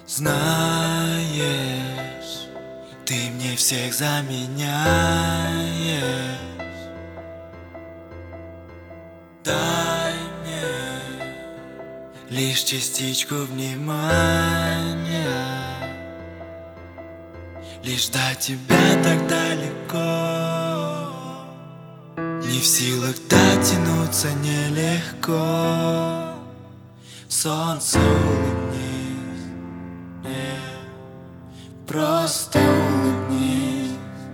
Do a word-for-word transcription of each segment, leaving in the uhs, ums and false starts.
Знаешь, ты мне всех заменяешь. Дай мне лишь частичку внимания, лишь до тебя так далеко. Не в силах дотянуться нелегко. Солнце, улыбнись мне, просто улыбнись.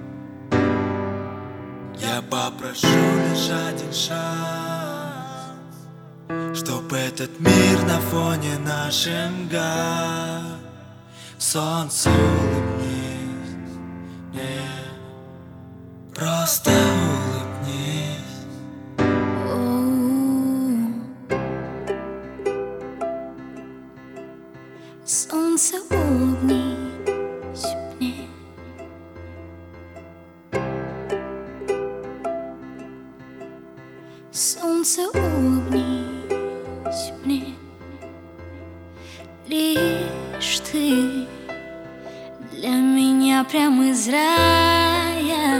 Я попрошу лишь один шанс, чтоб этот мир на фоне нашем гас. Солнце, улыбнись мне, просто улыбнись. Солнце, улыбнись мне. Солнце, улыбнись мне. Лишь ты для меня прям из рая.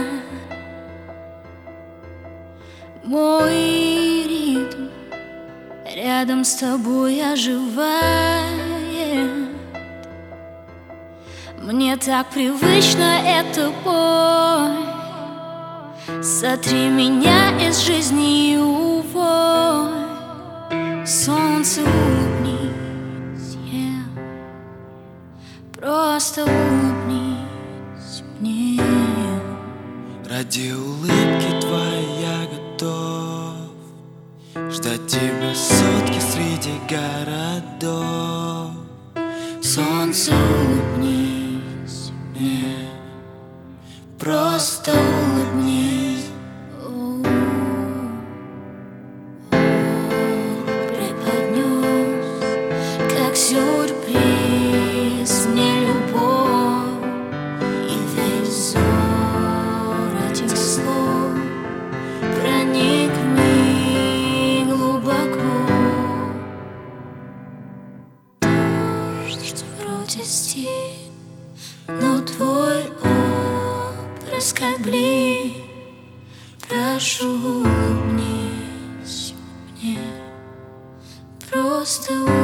Мой ритм рядом с тобой оживает. Мне так привычно эта боль. Сотри меня из жизни и уволь. Солнце, улыбнись, yeah. Просто улыбнись мне. Ради улыбки твоей я готов ждать тебя сутки среди городов. Солнце, улыбнись мне, просто улыбнись. Преподнес, как сюрприз, мне любовь. И весь взор этих слов проник в них глубоко. Дождь вроде стих, но твой образ как блик. Прошу, улыбнись мне, просто улыбнись.